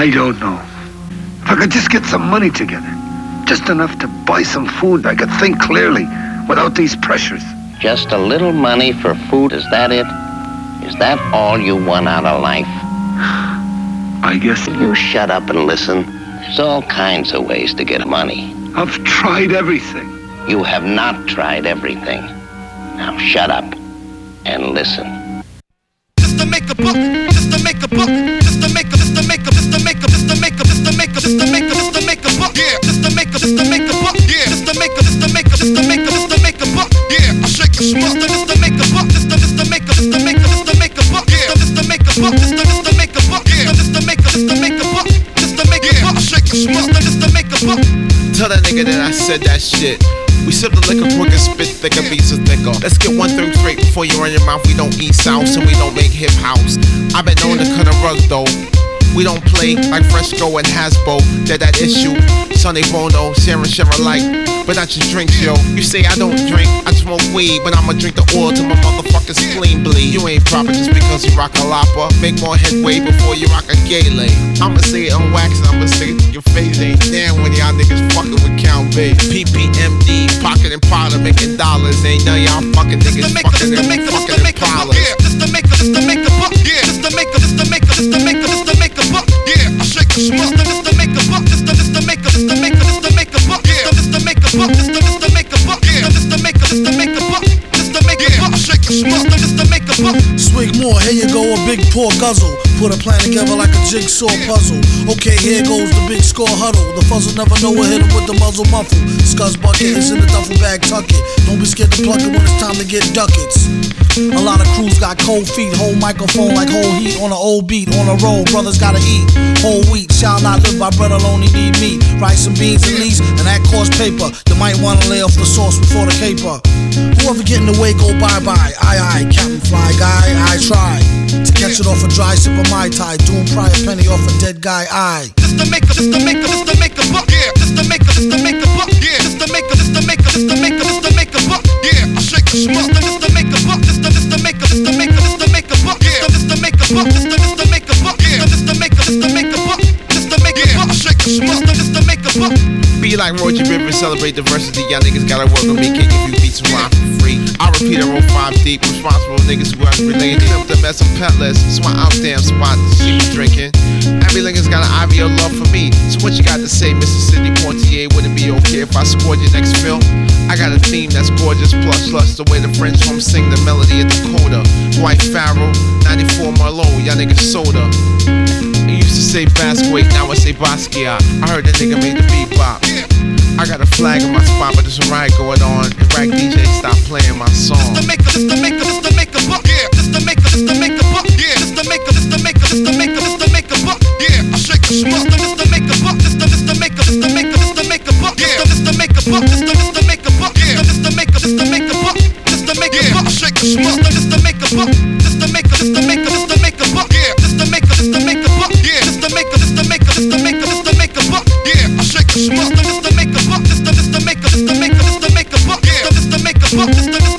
I don't know. If I could just get some money together, just enough to buy some food, I could think clearly without these pressures. Just a little money for food, is that it? Is that all you want out of life? I guess. You shut up and listen. There's all kinds of ways to get money. I've tried everything. You have not tried everything. Now shut up and listen. Just to make a buck, just to make a buck, just to make a, just to make a, just to make a, just to make a, just to make a, just to make a, just to make a buck, yeah, just to make a, just to make a buck, yeah, just to make a, just to make a, just to make a, just to make a buck, yeah, I shake a smut, just to make a buck, just to make a, just to make a, just to make a buck, yeah, just to make a buck, just to make a buck, yeah, just to make a, just to make a buck, just to make a buck, I shake a smut, just to make a buck. Tell that nigga that I said that shit. We sip the liquor quick and spit thicker, beats are thicker. Let's get one thing straight before you run your mouth. We don't eat sauce and we don't make hip house. I've been known to cut a rug though. We don't play like Fresco and Hasbro. They're that issue. Sonny Bono, Sharon alike, but not your drinks, yo. You say I don't drink, I smoke weed, but I'ma drink the oil till my motherfucking spleen bleed. You ain't proper just because you rock a lopper. Make more headway before you rock a gay. I'ma say it on wax and I'ma say it to your face. Ain't damn when y'all niggas fucking with Count Bass. PPMD, pocket and powder, making dollars. Ain't none y'all fucking niggas fucking and fucking Impalas. Just to make a, just to make a buck, yeah, just to make a, just to make a, just to make a, just to make a buck, yeah, I shake a smut, just to make a buck, just to make a, just to make a, just to make a buck, yeah, just to make a buck, just to make a buck, yeah, just to make a, just to make a buck, just to make a buck, I shake a smut, just to make a buck. Swig more, here you go, a big pour guzzle. Put a plan together like a jigsaw puzzle. Okay, here goes the big score huddle. The fuzzle never know what hit him with the muzzle muffle. Scuzz bucket is in the duffel bag, tuck it. Don't be scared to plug it when it's time to get ducats. A lot of crews got cold feet, whole microphone like whole heat on an old beat. On a roll, brothers gotta eat whole wheat. Shall not live by bread alone, he need meat. Rice and beans at least, and that cost paper. You might wanna lay off the sauce before the caper. Whoever get in the way, go bye-bye. Aye, Captain Fly Guy, I try to catch it off a dry sip of Mai Tai. Doing prior penny off a dead guy, aye. Just to make a, just to make a, just to make a buck, yeah, just to make a, just to make a buck, yeah, just to make a, just to make a, just to make a, just to make a buck, yeah, I shake a smut, just to make a buck, just to make a, just to make a, just to make a buck, yeah, just to make a buck, just to make a buck, yeah, just to make a, just to make a buck, just to make a buck, I shake a smut, just to make a buck. Be like Roger Rivers, celebrate diversity. Y'all niggas gotta work with me, can't give you beats and rhyme for free. I repeat, I roll 5 deep, responsible niggas who aren't related. Pimp them as some petless, it's my out damn spot to see you drinking. Every nigga's got an ivy of love for me. So what you got to say, Mississippi Portier? Would it be okay if I scored your next film? I got a theme that's gorgeous, plus lush, the way the French home sing the melody of Dakota. Dwight Farrell, 94 Marlowe, y'all niggas soda. I used to say Basquiat, now I say Basquiat. I heard that nigga made the beat bop. I got a flag in my spot, but there's a riot going on. And Rag DJ stop playing my song. Just to make a, just to make a, just to make a buck, yeah, just to make a, just to make a buck, yeah, just to make a, just to make a, just to make a, just to make a buck, yeah, I shake a smut, just to make a buck, just to make a, just to make a, just to make a buck, yeah, just to make a buck, just to make a buck, yeah, just to make a, just to make a buck, just to make a buck, I shake a smut, just to make a buck, just to make a, just to make a, just to make a buck, yeah, just to make a, just to make a buck, yeah, just to make a, just to make a, just to make a, just to make a buck, yeah, I shake a smut, just to make a buck, just to make a, just to make a, just to make a buck, yeah, just to make a buck, just to